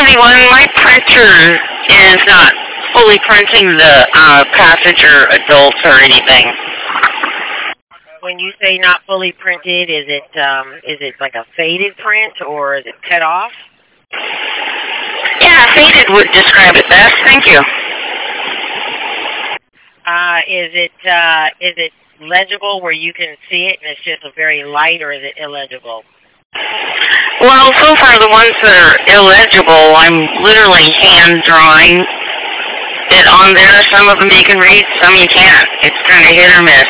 1071, my printer is not fully printing the passenger adults or anything. When you say not fully printed, is it like a faded print or is it cut off? Yeah, faded would describe it best. Thank you. Is it legible where you can see it and it's just a very light, or is it illegible? Well, so far the ones that are illegible, I'm literally hand drawing it on there. Some of them you can read, some you can't. It's kind of hit or miss.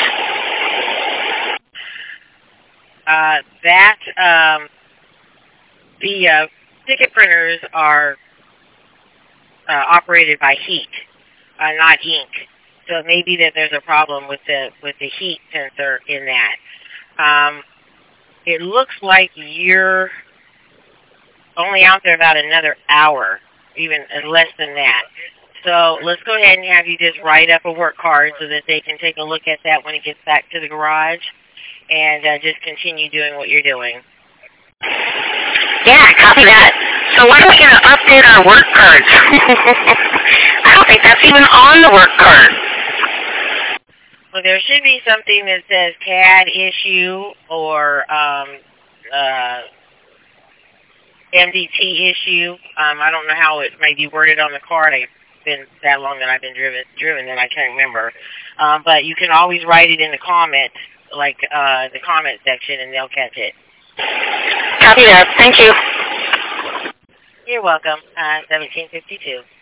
The ticket printers are operated by heat, not ink. So it may be that there's a problem with the heat sensor in that. It looks like you're only out there about another hour, even less than that. So let's go ahead and have you just write up a work card so that they can take a look at that when it gets back to the garage, and just continue doing what you're doing. Yeah, copy that. So when are we going to update our work cards? I don't think that's even on the work card. Well, there should be something that says CAD issue or MDT issue. I don't know how it may be worded on the card. It's been that long that I've been driven that I can't remember. But you can always write it in the comment, like the comment section, and they'll catch it. Copy that. Thank you. You're welcome. 1752.